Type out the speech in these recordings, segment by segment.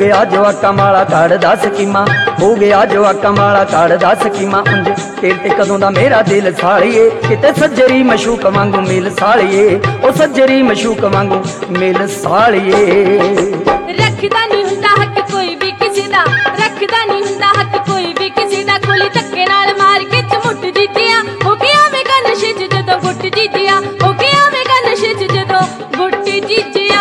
गया जवाका माला काढ़दा स्कीमां, हो गया जवाका माला काढ़दा स्कीमां। उंज तेरे ते कदों दा मेरा दिल साड़िए, किते सज्जरी मशूक वांगू मिल साड़िए, ओ सज्जरी मशूक वांगू मिल साड़िए। रखदा नहीं हुंदा हक कोई भी किसी दा, रखदा नहीं हुंदा हक कोई भी किसी दा। गोली धक्के नाल मार के चमुट जीतिया, हो गया वेगा नशे च जदों गुट जीतिया, हो गया वेगा नशे च जदों गुट जीतिया।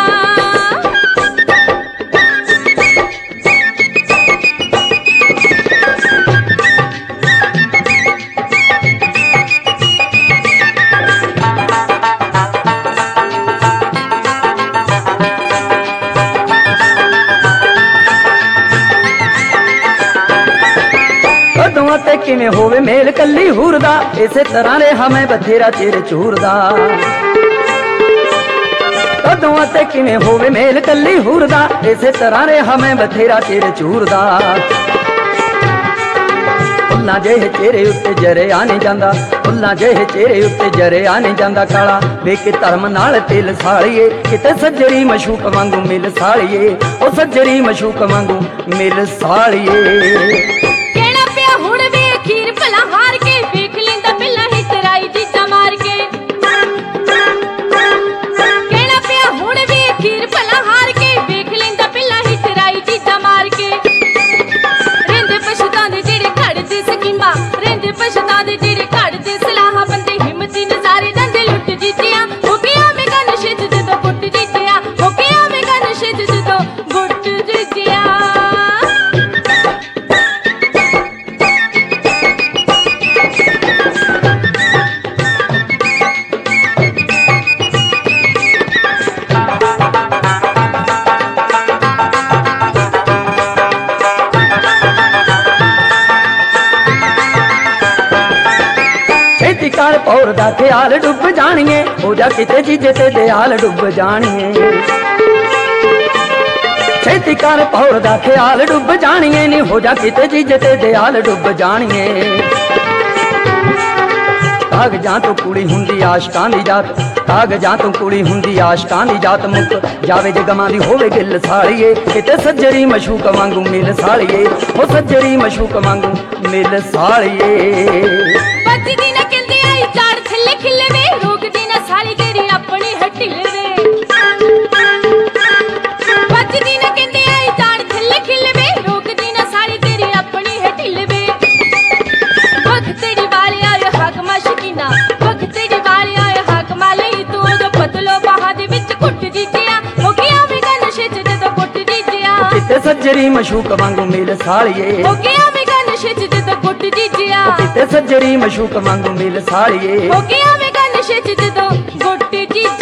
कदों ते किवें होवे मेल कल्ली हूरदा, इसे तरह रेहा मैं बथेरा चिर चूरदा। कदों ते किवें होवे मेल कल्ली हूरदा, इसे तरह रेहा मैं बथेरा चिर चूरदा। फुल्लां जेहे चेहरे उत्ते जरिया नहीं जांदा, फुल्लां जेहे चेहरे उत्ते जरिया नहीं जांदा। काला वेख के धर्म नाल तिल साड़िए, किते सज्जरी मशूक वांगू मिल साड़िए, ओ सज्जरी मशूक वांगू मिल साड़िए। कर पौर दा ख्याल डुब जानिए, हो जा किते जीजे ते दयाल डुब जानिए। छेती कर पौर दा ख्याल डुब जानिए, नी हो जा किते जीजे ते दयाल डुब जानिए। कागजां तो कुड़ी हुंदी आशकां दी जात, कागजां तो कुड़ी हुंदी आशकां दी जात। मुक जावे जे गमां दी होवे दिल साड़िए, किते सज्जरी मशूक वांगू मिल साड़िए, हो सज्जरी मशूक वांगू मिल साड़िए। सज्जरी मशूक वांगू मिल साड़िए, हो गया वेगा नशे च जदों गुट जीतिया। किते सज्जरी मशूक वांगू मिल साड़िए, हो गया वेगा नशे च जदों गुट जीतिया।